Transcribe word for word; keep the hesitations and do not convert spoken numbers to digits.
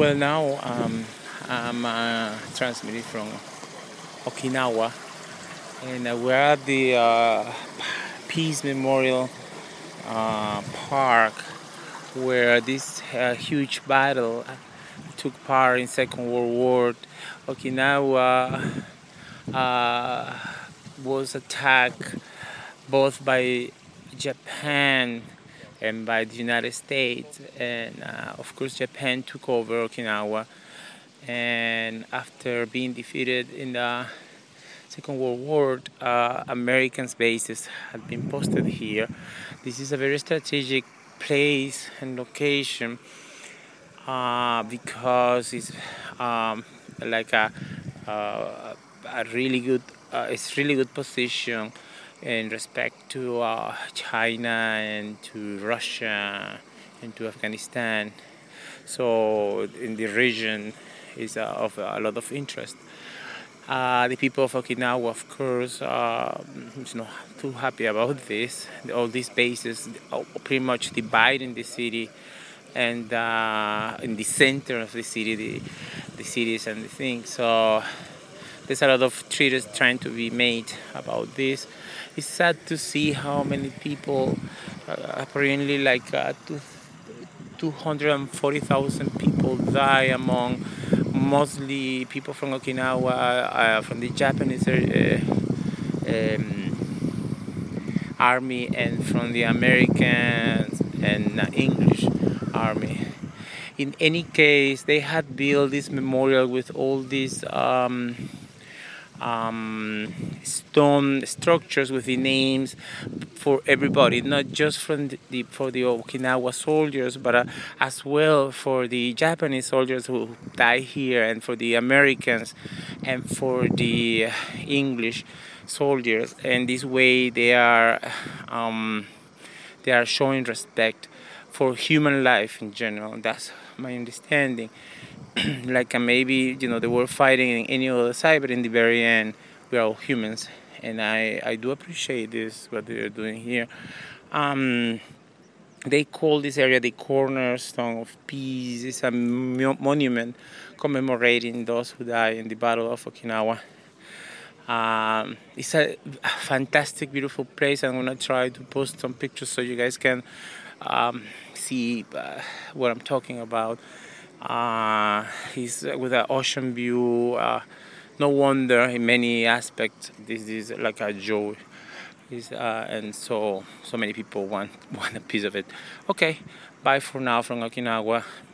Well, now um, I'm uh, transmitting from Okinawa, and uh, we're at the uh, Peace Memorial uh, Park, where this uh, huge battle took part in Second World War. Okinawa uh, was attacked both by Japan and by the United States, and uh, of course Japan took over Okinawa. And after being defeated in the Second World War, uh, American bases had been posted here. This is a very strategic place and location uh, because it's um, like a, uh, a really good, uh, it's really good position in respect to uh, China and to Russia and to Afghanistan. So in the region is uh, of a lot of interest. Uh, the people of Okinawa, of course, uh, is not too happy about this. All these bases are pretty much dividing the city, and uh, in the center of the city, the, the cities and the things. So there's a lot of treaties trying to be made about this. It's sad to see how many people, uh, apparently like uh, two hundred forty thousand people die among mostly people from Okinawa, uh, from the Japanese uh, um, army and from the Americans and uh, English army. In any case, they had built this memorial with all these um, um, stone structures with the names for everybody, not just from the, the for the Okinawa soldiers, but uh, as well for the Japanese soldiers who died here, and for the Americans, and for the English soldiers. And this way, they are um, they are showing respect for human life in general. That's my understanding. Like uh, maybe you know they were fighting in any other side, but in the very end, we are all humans, and I I do appreciate this what they are doing here. Um, they call this area the cornerstone of peace. It's a mo- monument commemorating those who died in the Battle of Okinawa. Um, it's a fantastic, beautiful place. I'm gonna try to post some pictures so you guys can um, see uh, what I'm talking about. Uh, he's with an ocean view. Uh, no wonder, in many aspects, this is like a joy. He's, uh, and so so many people want want a piece of it. Okay, bye for now from Okinawa.